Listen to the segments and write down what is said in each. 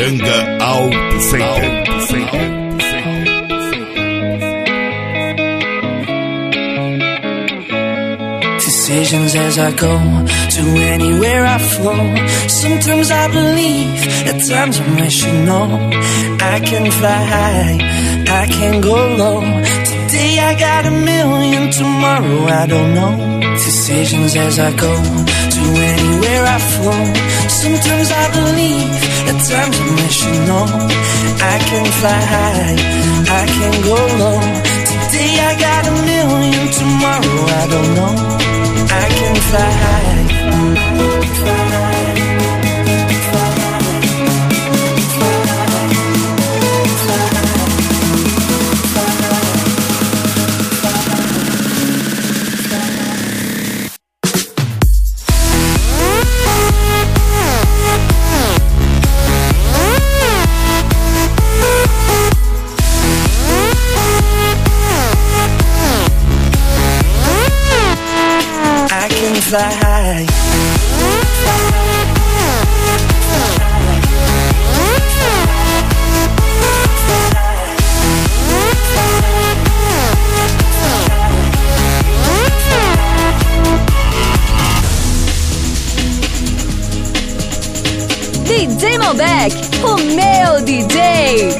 Naranga Auto Center. Decisions as I go to anywhere I flow. Sometimes I believe, at times I wish you know. I can fly high, I can go low. Today I got a million, tomorrow I don't know. Decisions as I go to anywhere I flow. Sometimes I believe, at times I wish you know. I can fly high, I can go low. Today I got a million, tomorrow I don't know. I can fly high, fly high. DJ Malbec, o meu DJ.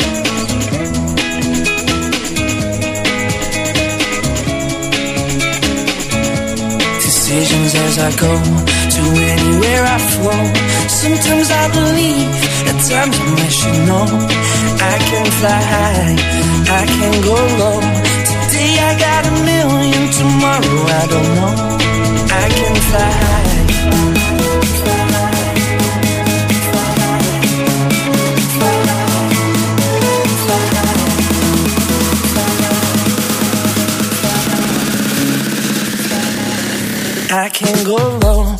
Decisions as I go to anywhere I flow. Sometimes I believe, at times I wish you know. I can fly high, I can go low. Today I got a million, tomorrow I don't know. I can fly high, fly high. I can go low.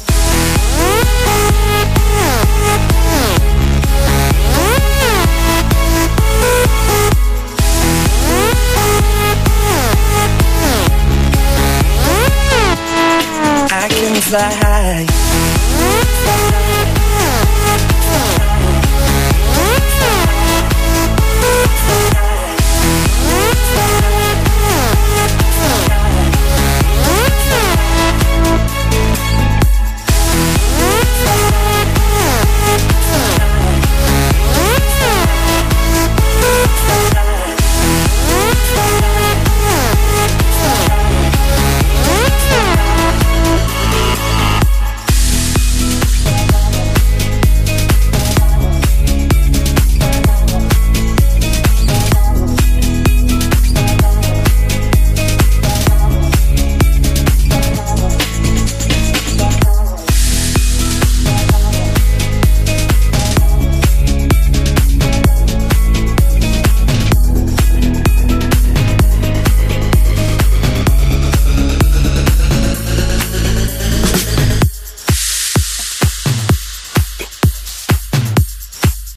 I can fly high.